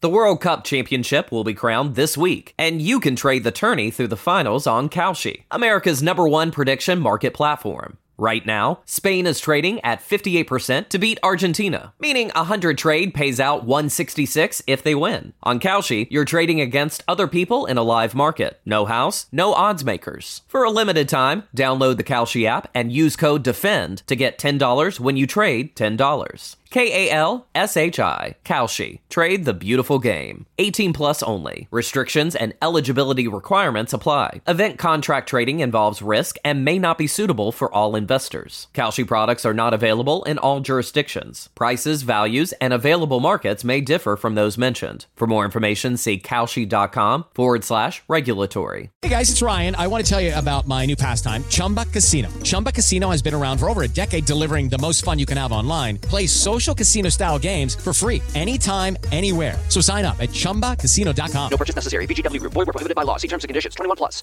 The World Cup Championship will be crowned this week, and you can trade the tourney through the finals on Kalshi, America's #1 prediction market platform. Right now, Spain is trading at 58% to beat Argentina, meaning 100 trade pays out 166 if they win. On Kalshi, you're trading against other people in a live market. No house, no odds makers. For a limited time, download the Kalshi app and use code DEFEND to get $10 when you trade $10. Kalshi. Kalshi. Trade the beautiful game. 18 plus only. Restrictions and eligibility requirements apply. Event contract trading involves risk and may not be suitable for all investors. Kalshi products are not available in all jurisdictions. Prices, values, and available markets may differ from those mentioned. For more information, see kalshi.com/regulatory. Hey guys, it's Ryan. I want to tell you about my new pastime, Chumba Casino. Chumba Casino has been around for over a decade, delivering the most fun you can have online. Play social casino-style games for free anytime, anywhere. So sign up at ChumbaCasino.com. No purchase necessary. VGW Group. Void where prohibited by law. See terms and conditions. 21 plus.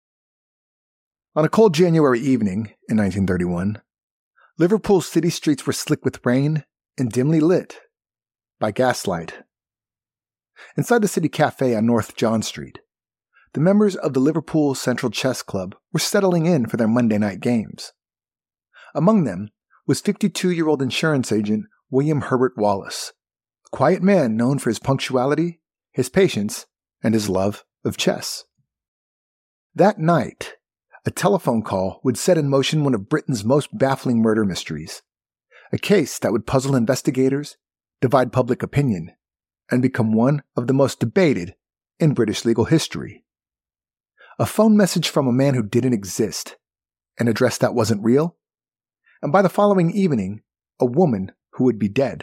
On a cold January evening in 1931, Liverpool's city streets were slick with rain and dimly lit by gaslight. Inside the city cafe on North John Street, the members of the Liverpool Central Chess Club were settling in for their Monday night games. Among them was 52-year-old insurance agent William Herbert Wallace, a quiet man known for his punctuality, his patience, and his love of chess. That night, a telephone call would set in motion one of Britain's most baffling murder mysteries, a case that would puzzle investigators, divide public opinion, and become one of the most debated in British legal history. A phone message from a man who didn't exist, an address that wasn't real, and by the following evening, a woman who would be dead.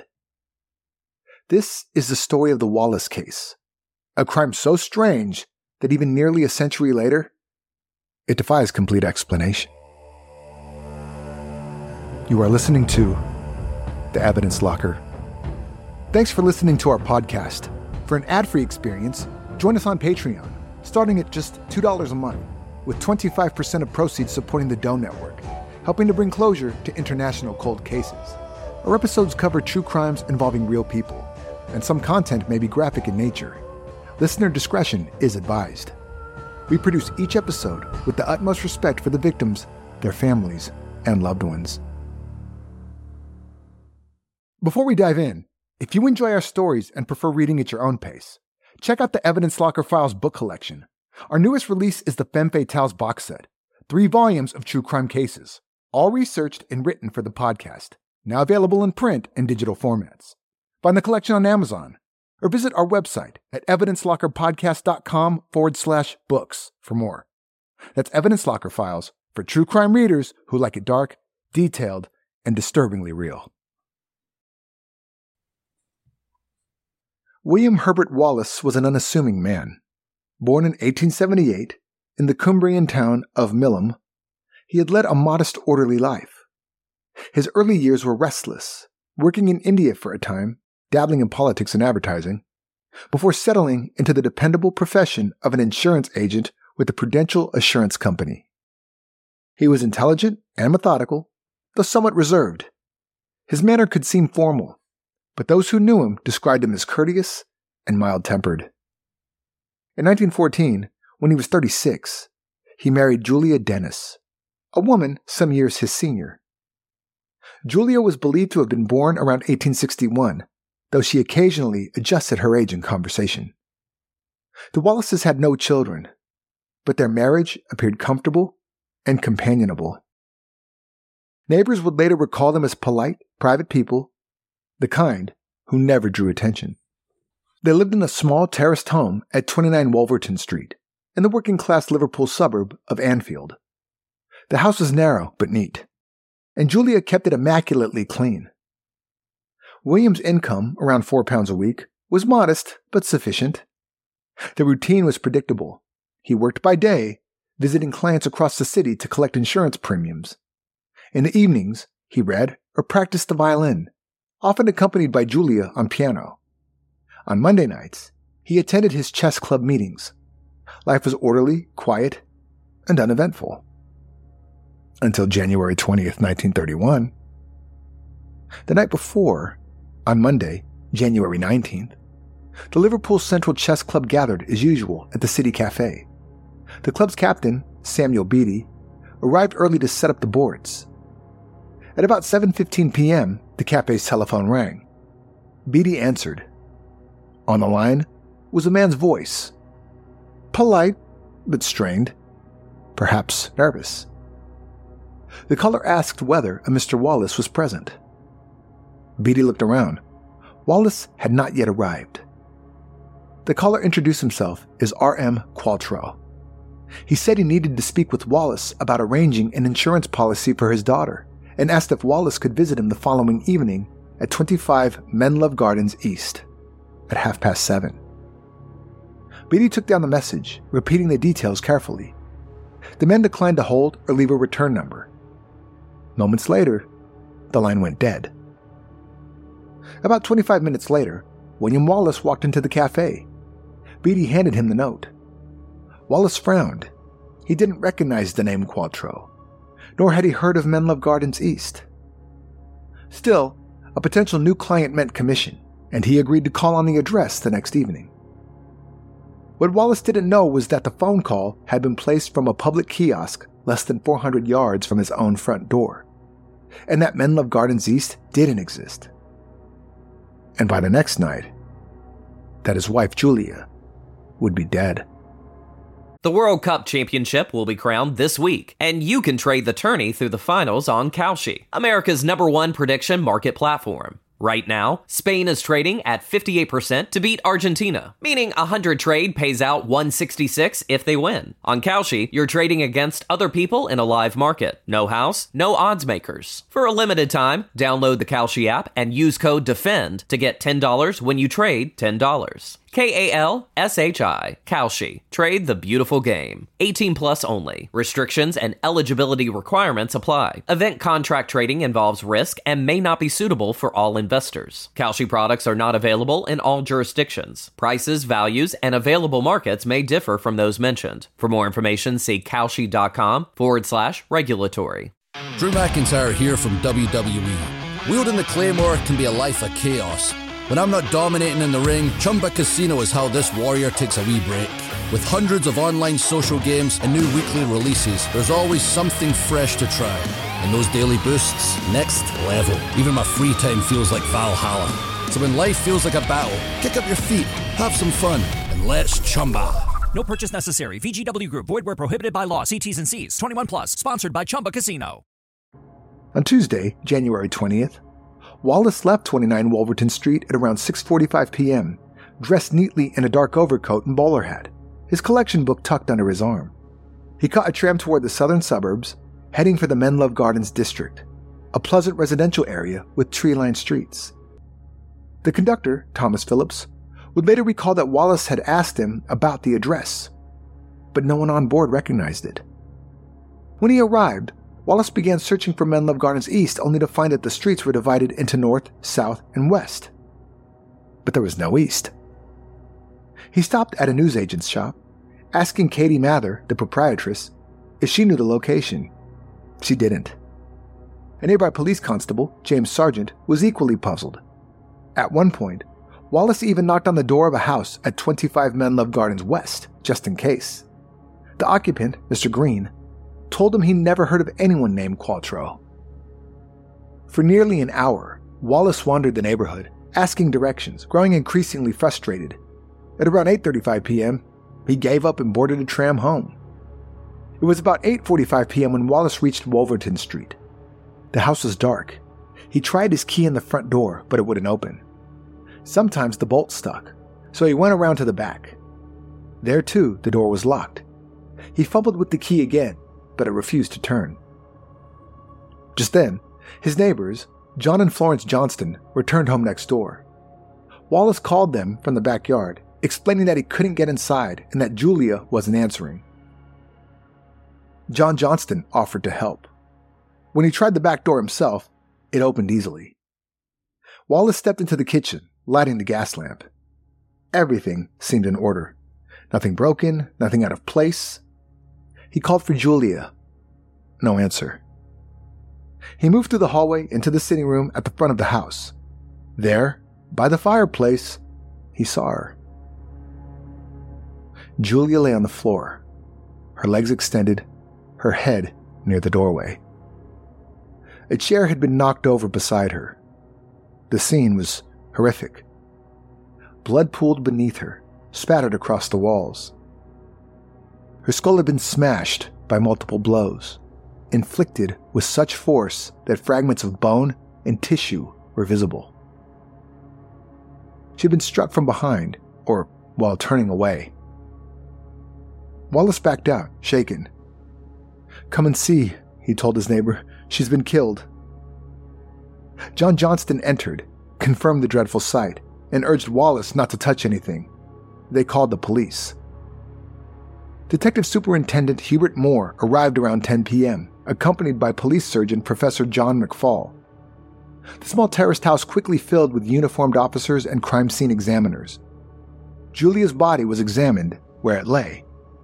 This is the story of the Wallace case, a crime so strange that even nearly a century later, it defies complete explanation. You are listening to The Evidence Locker. Thanks for listening to our podcast. For an ad-free experience, join us on Patreon, starting at just $2 a month, with 25% of proceeds supporting the Doe Network, helping to bring closure to international cold cases. Our episodes cover true crimes involving real people, and some content may be graphic in nature. Listener discretion is advised. We produce each episode with the utmost respect for the victims, their families, and loved ones. Before we dive in, if you enjoy our stories and prefer reading at your own pace, check out the Evidence Locker Files book collection. Our newest release is the Femme Fatales box set, 3 volumes of true crime cases, all researched and written for the podcast, now available in print and digital formats. Find the collection on Amazon, or visit our website at evidencelockerpodcast.com/books for more. That's Evidence Locker Files for true crime readers who like it dark, detailed, and disturbingly real. William Herbert Wallace was an unassuming man. Born in 1878 in the Cumbrian town of Milham, he had led a modest, orderly life. His early years were restless, working in India for a time, dabbling in politics and advertising, before settling into the dependable profession of an insurance agent with the Prudential Assurance Company. He was intelligent and methodical, though somewhat reserved. His manner could seem formal, but those who knew him described him as courteous and mild-tempered. In 1914, when he was 36, he married Julia Dennis, a woman some years his senior. Julia was believed to have been born around 1861, though she occasionally adjusted her age in conversation. The Wallaces had no children, but their marriage appeared comfortable and companionable. Neighbors would later recall them as polite, private people, the kind who never drew attention. They lived in a small terraced home at 29 Wolverton Street, in the working-class Liverpool suburb of Anfield. The house was narrow but neat, and Julia kept it immaculately clean. William's income, around £4 a week, was modest but sufficient. The routine was predictable. He worked by day, visiting clients across the city to collect insurance premiums. In the evenings, he read or practiced the violin, often accompanied by Julia on piano. On Monday nights, he attended his chess club meetings. Life was orderly, quiet, and uneventful. Until January 20th, 1931. The night before, on Monday, January 19th, The Liverpool Central Chess Club gathered as usual at the City Cafe. The club's captain, Samuel Beattie, arrived early to set up the boards. At about 7:15 p.m., the cafe's telephone rang. Beattie answered. On the line was a man's voice. Polite, but strained. Perhaps nervous. The caller asked whether a Mr. Wallace was present. Beattie looked around. Wallace had not yet arrived. The caller introduced himself as R.M. Qualtrough. He said he needed to speak with Wallace about arranging an insurance policy for his daughter and asked if Wallace could visit him the following evening at 25 Menlove Gardens East at 7:30. Beattie took down the message, repeating the details carefully. The man declined to hold or leave a return number. Moments later, the line went dead. About 25 minutes later, William Wallace walked into the cafe. Beattie handed him the note. Wallace frowned. He didn't recognize the name Qualtrough, nor had he heard of Menlove Gardens East. Still, a potential new client meant commission, and he agreed to call on the address the next evening. What Wallace didn't know was that the phone call had been placed from a public kiosk less than 400 yards from his own front door, and that Menlove Gardens East didn't exist. And by the next night, that his wife Julia would be dead. The World Cup Championship will be crowned this week, and you can trade the tourney through the finals on Kalshi, America's #1 prediction market platform. Right now, Spain is trading at 58% to beat Argentina, meaning 100 trade pays out 166 if they win. On Kalshi, you're trading against other people in a live market. No house, no odds makers. For a limited time, download the Kalshi app and use code DEFEND to get $10 when you trade $10. Kalshi, Kalshi. Trade the beautiful game. 18 plus only. Restrictions and eligibility requirements apply. Event contract trading involves risk and may not be suitable for all investors. Kalshi products are not available in all jurisdictions. Prices, values, and available markets may differ from those mentioned. For more information, see kalshi.com/regulatory. Drew McIntyre here from WWE. Wielding the Claymore can be a life of chaos. When I'm not dominating in the ring, Chumba Casino is how this warrior takes a wee break. With hundreds of online social games and new weekly releases, there's always something fresh to try. And those daily boosts, next level. Even my free time feels like Valhalla. So when life feels like a battle, kick up your feet, have some fun, and let's Chumba. No purchase necessary. VGW Group. Void where prohibited by law. See T's and C's. 21 plus. Sponsored by Chumba Casino. On Tuesday, January 20th, Wallace left 29 Wolverton Street at around 6:45 p.m., dressed neatly in a dark overcoat and bowler hat, his collection book tucked under his arm. He caught a tram toward the southern suburbs, heading for the Menlove Gardens district, a pleasant residential area with tree-lined streets. The conductor, Thomas Phillips, would later recall that Wallace had asked him about the address, but no one on board recognized it. When he arrived, Wallace began searching for Menlove Gardens East only to find that the streets were divided into north, south, and west. But there was no east. He stopped at a newsagent's shop, asking Katie Mather, the proprietress, if she knew the location. She didn't. A nearby police constable, James Sargent, was equally puzzled. At one point, Wallace even knocked on the door of a house at 25 Menlove Gardens West, just in case. The occupant, Mr. Green, told him he never heard of anyone named Qualtrough. For nearly an hour, Wallace wandered the neighborhood, asking directions, growing increasingly frustrated. At around 8:35 p.m., he gave up and boarded a tram home. It was about 8:45 p.m. when Wallace reached Wolverton Street. The house was dark. He tried his key in the front door, but it wouldn't open. Sometimes the bolt stuck, so he went around to the back. There too, the door was locked. He fumbled with the key again, but it refused to turn. Just then, his neighbors, John and Florence Johnston, returned home next door. Wallace called them from the backyard, explaining that he couldn't get inside and that Julia wasn't answering. John Johnston offered to help. When he tried the back door himself, it opened easily. Wallace stepped into the kitchen, lighting the gas lamp. Everything seemed in order. Nothing broken, nothing out of place. He called for Julia. No answer. He moved through the hallway into the sitting room at the front of the house. There, by the fireplace, he saw her. Julia lay on the floor, her legs extended, her head near the doorway. A chair had been knocked over beside her. The scene was horrific. Blood pooled beneath her, spattered across the walls. Her skull had been smashed by multiple blows, inflicted with such force that fragments of bone and tissue were visible. She had been struck from behind, or while turning away. Wallace backed out, shaken. "Come and see," he told his neighbor. "She's been killed." John Johnston entered, confirmed the dreadful sight, and urged Wallace not to touch anything. They called the police. Detective Superintendent Hubert Moore arrived around 10 p.m., accompanied by police surgeon Professor John McFall. The small terraced house quickly filled with uniformed officers and crime scene examiners. Julia's body was examined where it lay.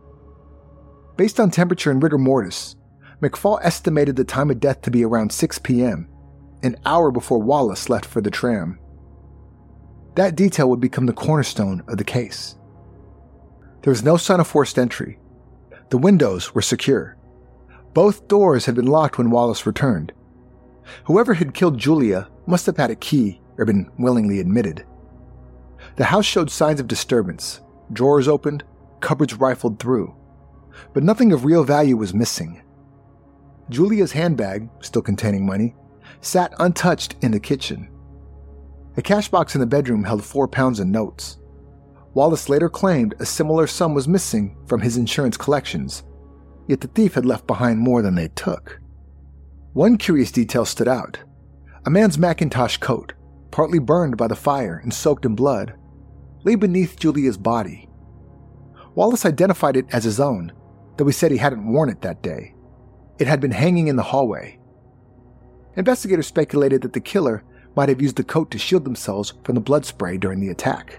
Based on temperature and rigor mortis, McFall estimated the time of death to be around 6 p.m., an hour before Wallace left for the tram. That detail would become the cornerstone of the case. There was no sign of forced entry. The windows were secure. Both doors had been locked when Wallace returned. Whoever had killed Julia must have had a key or been willingly admitted. The house showed signs of disturbance. Drawers opened, cupboards rifled through. But nothing of real value was missing. Julia's handbag, still containing money, sat untouched in the kitchen. A cash box in the bedroom held 4 pounds in notes. Wallace later claimed a similar sum was missing from his insurance collections, yet the thief had left behind more than they took. One curious detail stood out. A man's Macintosh coat, partly burned by the fire and soaked in blood, lay beneath Julia's body. Wallace identified it as his own, though he said he hadn't worn it that day. It had been hanging in the hallway. Investigators speculated that the killer might have used the coat to shield themselves from the blood spray during the attack.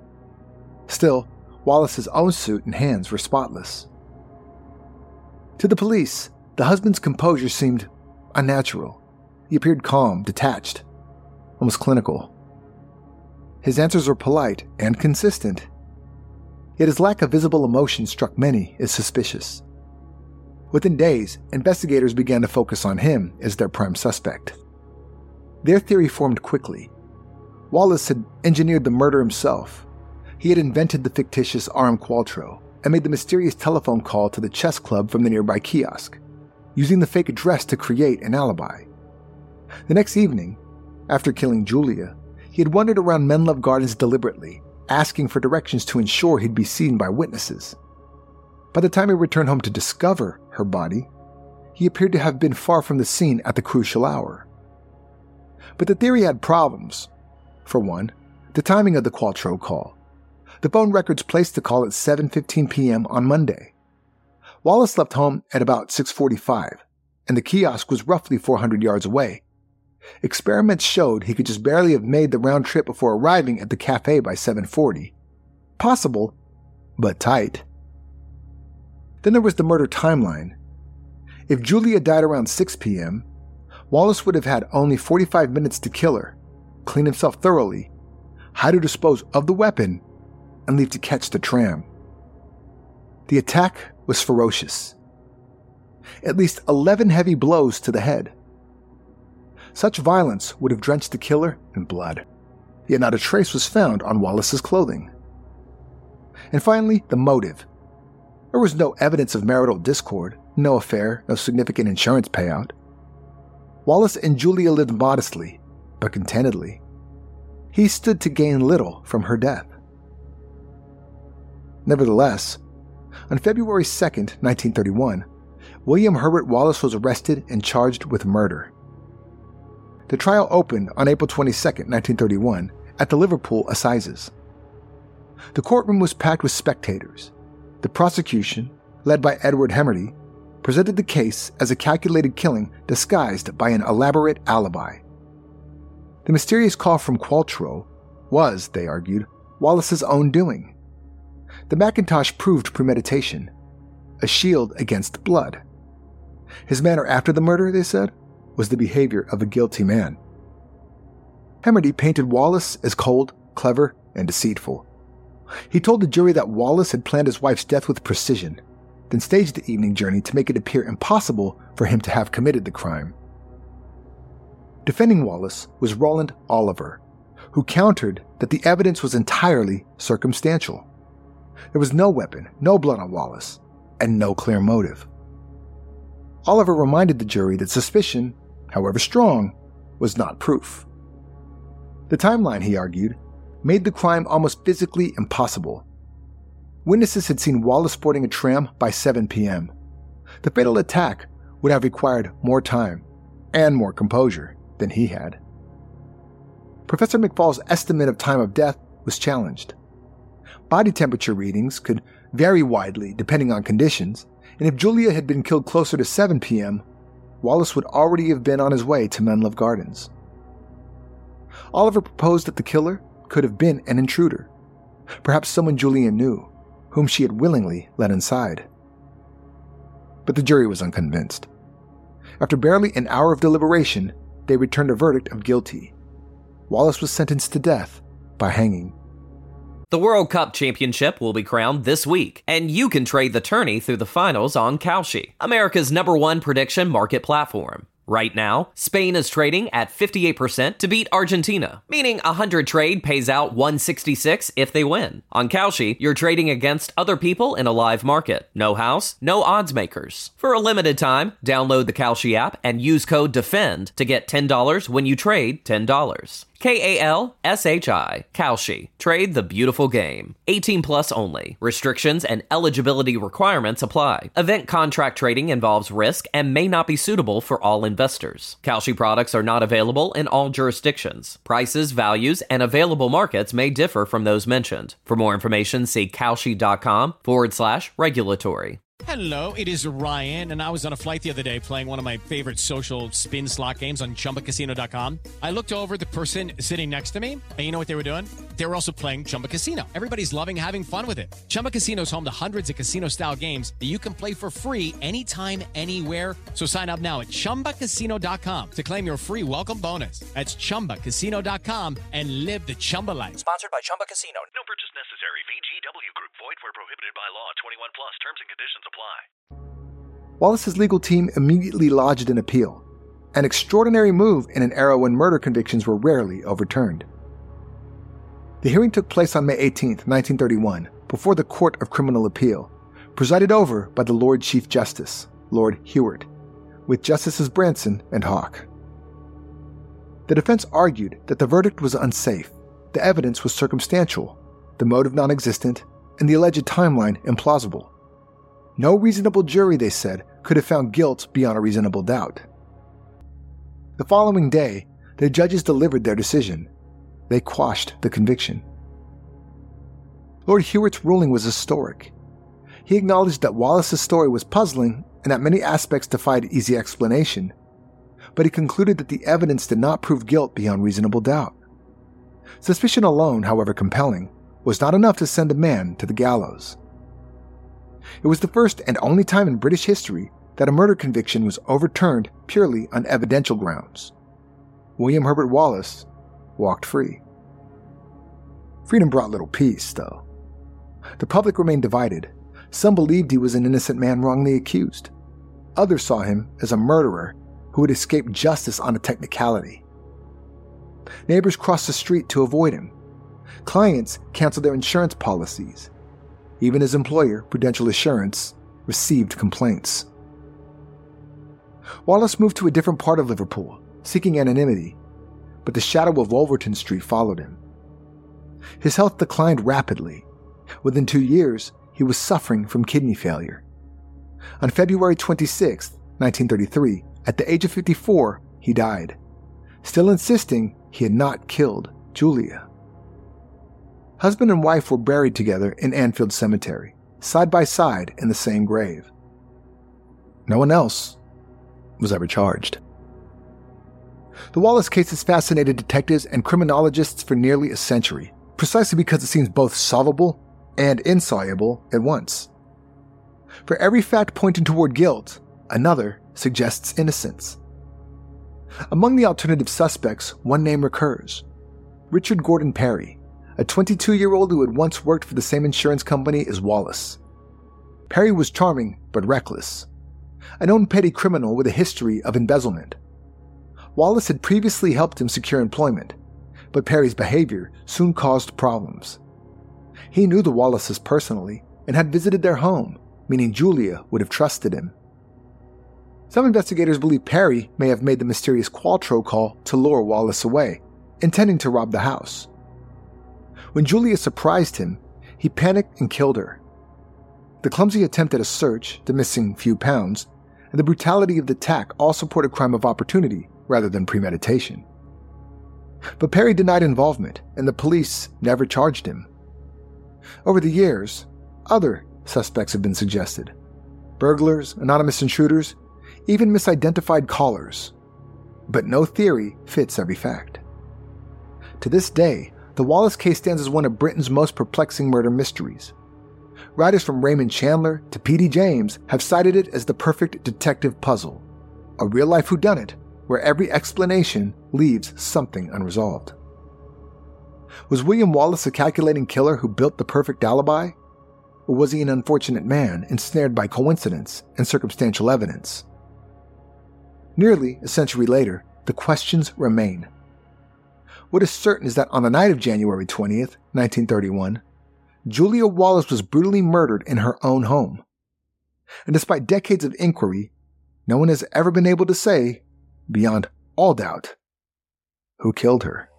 Still, Wallace's own suit and hands were spotless. To the police, the husband's composure seemed unnatural. He appeared calm, detached, almost clinical. His answers were polite and consistent, yet his lack of visible emotion struck many as suspicious. Within days, investigators began to focus on him as their prime suspect. Their theory formed quickly. Wallace had engineered the murder himself. He had invented the fictitious Aram Qualtrough and made the mysterious telephone call to the chess club from the nearby kiosk, using the fake address to create an alibi. The next evening, after killing Julia, he had wandered around Menlove Gardens deliberately, asking for directions to ensure he'd be seen by witnesses. By the time he returned home to discover her body, he appeared to have been far from the scene at the crucial hour. But the theory had problems. For one, the timing of the Qualtrough call. The phone records placed the call at 7:15 p.m. on Monday. Wallace left home at about 6:45, and the kiosk was roughly 400 yards away. Experiments showed he could just barely have made the round trip before arriving at the cafe by 7:40. Possible, but tight. Then there was the murder timeline. If Julia died around 6 p.m., Wallace would have had only 45 minutes to kill her, clean himself thoroughly, hide or dispose of the weapon, and leave to catch the tram. The attack was ferocious. At least 11 heavy blows to the head. Such violence would have drenched the killer in blood, yet not a trace was found on Wallace's clothing. And finally, the motive. There was no evidence of marital discord, no affair, no significant insurance payout. Wallace and Julia lived modestly, but contentedly. He stood to gain little from her death. Nevertheless, on February 2, 1931, William Herbert Wallace was arrested and charged with murder. The trial opened on April 22, 1931, at the Liverpool Assizes. The courtroom was packed with spectators. The prosecution, led by Edward Hemerty, presented the case as a calculated killing disguised by an elaborate alibi. The mysterious call from Qualtrough was, they argued, Wallace's own doing. The Macintosh proved premeditation, a shield against blood. His manner after the murder, they said, was the behavior of a guilty man. Hemerty painted Wallace as cold, clever, and deceitful. He told the jury that Wallace had planned his wife's death with precision, then staged the evening journey to make it appear impossible for him to have committed the crime. Defending Wallace was Roland Oliver, who countered that the evidence was entirely circumstantial. There was no weapon, no blood on Wallace, and no clear motive. Oliver reminded the jury that suspicion, however strong, was not proof. The timeline, he argued, made the crime almost physically impossible. Witnesses had seen Wallace boarding a tram by 7 p.m. The fatal attack would have required more time and more composure than he had. Professor McFall's estimate of time of death was challenged. Body temperature readings could vary widely depending on conditions, and if Julia had been killed closer to 7 p.m., Wallace would already have been on his way to Menlove Gardens. Oliver proposed that the killer could have been an intruder, perhaps someone Julia knew, whom she had willingly let inside. But the jury was unconvinced. After barely an hour of deliberation, they returned a verdict of guilty. Wallace was sentenced to death by hanging. The World Cup Championship will be crowned this week, and you can trade the tourney through the finals on Kalshi, America's #1 prediction market platform. Right now, Spain is trading at 58% to beat Argentina, meaning 100 trade pays out 166 if they win. On Kalshi, you're trading against other people in a live market. No house, no odds makers. For a limited time, download the Kalshi app and use code DEFEND to get $10 when you trade $10. Kalshi, Kalshi. Trade the beautiful game. 18 plus only. Restrictions and eligibility requirements apply. Event contract trading involves risk and may not be suitable for all investors. Kalshi products are not available in all jurisdictions. Prices, values, and available markets may differ from those mentioned. For more information, see kalshi.com/regulatory. Hello, it is Ryan, and I was on a flight the other day playing one of my favorite social spin slot games on ChumbaCasino.com. I looked over at the person sitting next to me, and you know what they were doing? They were also playing Chumba Casino. Everybody's loving having fun with it. Chumba Casino is home to hundreds of casino-style games that you can play for free anytime, anywhere. So sign up now at ChumbaCasino.com to claim your free welcome bonus. That's ChumbaCasino.com and live the Chumba life. Sponsored by Chumba Casino. No purchase necessary. VGW Group. Void where prohibited by law. 21 plus. Terms and conditions apply. Wallace's legal team immediately lodged an appeal, an extraordinary move in an era when murder convictions were rarely overturned. The hearing took place on May 18, 1931, before the Court of Criminal Appeal, presided over by the Lord Chief Justice, Lord Hewart, with Justices Branson and Hawke. The defense argued that the verdict was unsafe, the evidence was circumstantial, the motive non-existent, and the alleged timeline implausible. No reasonable jury, they said, could have found guilt beyond a reasonable doubt. The following day, the judges delivered their decision. They quashed the conviction. Lord Hewart's ruling was historic. He acknowledged that Wallace's story was puzzling and that many aspects defied easy explanation, but he concluded that the evidence did not prove guilt beyond reasonable doubt. Suspicion alone, however compelling, was not enough to send a man to the gallows. It was the first and only time in British history that a murder conviction was overturned purely on evidential grounds. William Herbert Wallace walked free. Freedom brought little peace, though. The public remained divided. Some believed he was an innocent man wrongly accused. Others saw him as a murderer who had escaped justice on a technicality. Neighbors crossed the street to avoid him. Clients canceled their insurance policies. Even his employer, Prudential Assurance, received complaints. Wallace moved to a different part of Liverpool, seeking anonymity, but the shadow of Wolverton Street followed him. His health declined rapidly. Within 2 years, he was suffering from kidney failure. On February 26, 1933, at the age of 54, he died, still insisting he had not killed Julia. Husband and wife were buried together in Anfield Cemetery, side by side in the same grave. No one else was ever charged. The Wallace case has fascinated detectives and criminologists for nearly a century, precisely because it seems both solvable and insoluble at once. For every fact pointing toward guilt, another suggests innocence. Among the alternative suspects, one name recurs: Richard Gordon Perry, a 22-year-old who had once worked for the same insurance company as Wallace. Perry was charming but reckless, a known petty criminal with a history of embezzlement. Wallace had previously helped him secure employment, but Perry's behavior soon caused problems. He knew the Wallaces personally and had visited their home, meaning Julia would have trusted him. Some investigators believe Perry may have made the mysterious Qualtrough call to lure Wallace away, intending to rob the house. When Julia surprised him, he panicked and killed her. The clumsy attempt at a search, the missing few pounds, and the brutality of the attack all support a crime of opportunity rather than premeditation. But Perry denied involvement, and the police never charged him. Over the years, other suspects have been suggested. Burglars, anonymous intruders, even misidentified callers. But no theory fits every fact. To this day, the Wallace case stands as one of Britain's most perplexing murder mysteries. Writers from Raymond Chandler to P.D. James have cited it as the perfect detective puzzle, a real-life whodunit where every explanation leaves something unresolved. Was William Wallace a calculating killer who built the perfect alibi? Or was he an unfortunate man ensnared by coincidence and circumstantial evidence? Nearly a century later, the questions remain. What is certain is that on the night of January 20th, 1931, Julia Wallace was brutally murdered in her own home. And despite decades of inquiry, no one has ever been able to say, beyond all doubt, who killed her.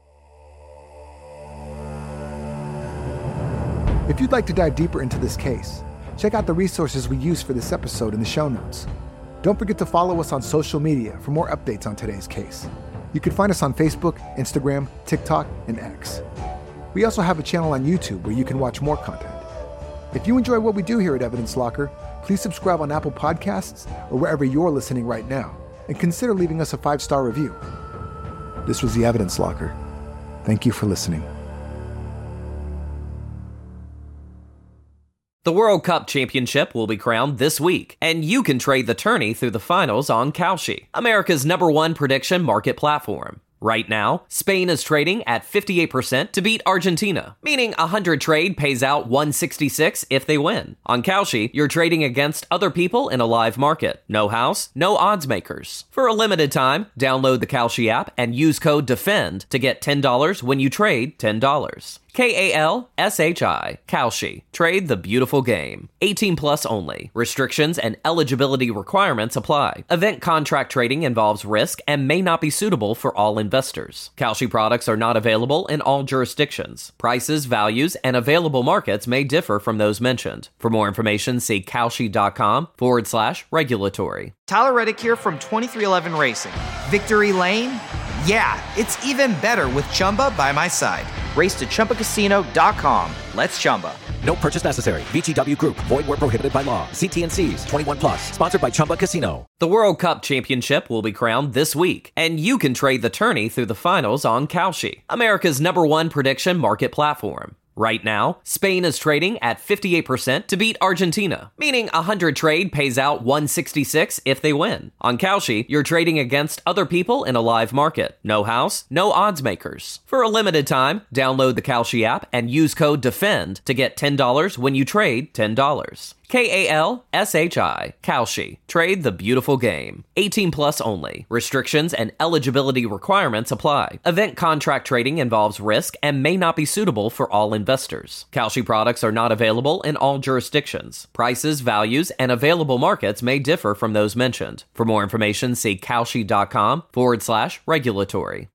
If you'd like to dive deeper into this case, check out the resources we used for this episode in the show notes. Don't forget to follow us on social media for more updates on today's case. You can find us on Facebook, Instagram, TikTok, and X. We also have a channel on YouTube where you can watch more content. If you enjoy what we do here at Evidence Locker, please subscribe on Apple Podcasts or wherever you're listening right now, and consider leaving us a 5-star review. This was the Evidence Locker. Thank you for listening. The World Cup Championship will be crowned this week, and you can trade the tourney through the finals on Kalshi, America's #1 prediction market platform. Right now, Spain is trading at 58% to beat Argentina, meaning 100 trade pays out 166 if they win. On Kalshi, you're trading against other people in a live market. No house, no odds makers. For a limited time, download the Kalshi app and use code DEFEND to get $10 when you trade $10. Kalshi, Kalshi. Trade the beautiful game. 18 plus only. Restrictions and eligibility requirements apply. Event contract trading involves risk and may not be suitable for all investors. Kalshi products are not available in all jurisdictions. Prices, values, and available markets may differ from those mentioned. For more information, see Kalshi.com/regulatory. Tyler Reddick here from 2311 Racing. Victory Lane? Yeah, it's even better with Chumba by my side. Race to ChumbaCasino.com. Let's Chumba. No purchase necessary. VGW Group. Void where prohibited by law. See T&Cs. 21 plus. Sponsored by Chumba Casino. The World Cup Championship will be crowned this week, and you can trade the tourney through the finals on Kalshi, America's #1 prediction market platform. Right now, Spain is trading at 58% to beat Argentina, meaning 100 trade pays out 166 if they win. On Kalshi, you're trading against other people in a live market. No house, no odds makers. For a limited time, download the Kalshi app and use code DEFEND to get $10 when you trade $10. Kalshi, Kalshi. Trade the beautiful game. 18 plus only. Restrictions and eligibility requirements apply. Event contract trading involves risk and may not be suitable for all investors. Kalshi products are not available in all jurisdictions. Prices, values, and available markets may differ from those mentioned. For more information, see Kalshi.com/regulatory.